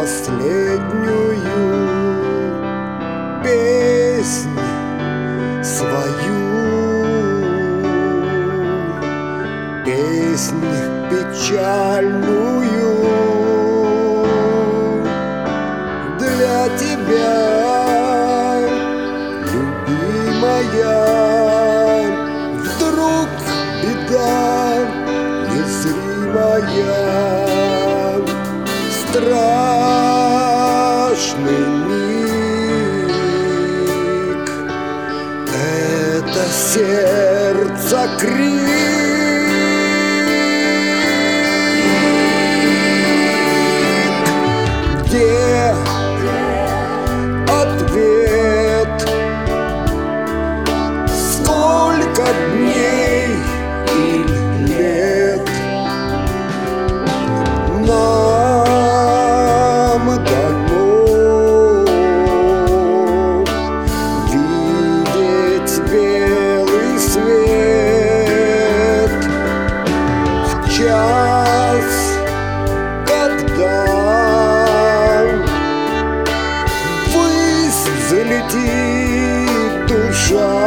последнюю песнь свою, песнь печальную для тебя, любимая. Вдруг беда незримая, страшный миг, это сердце крик. Где ответ? Сколько дней и лет нам дано видеть белый свет в час, когда ввысь взлетит душа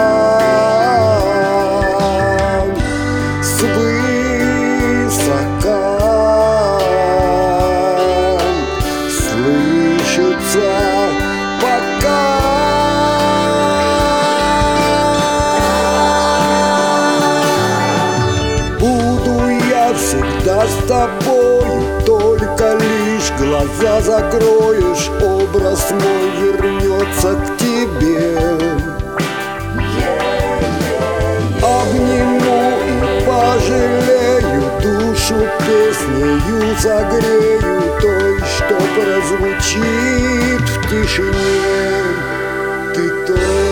свысока, слышится пока. Буду я всегда с тобой, только лишь глаза закроешь, образ мой вернется к тебе. Обниму и пожалею, душу песнею загрею той, что прозвучит в тишине. Ты тоже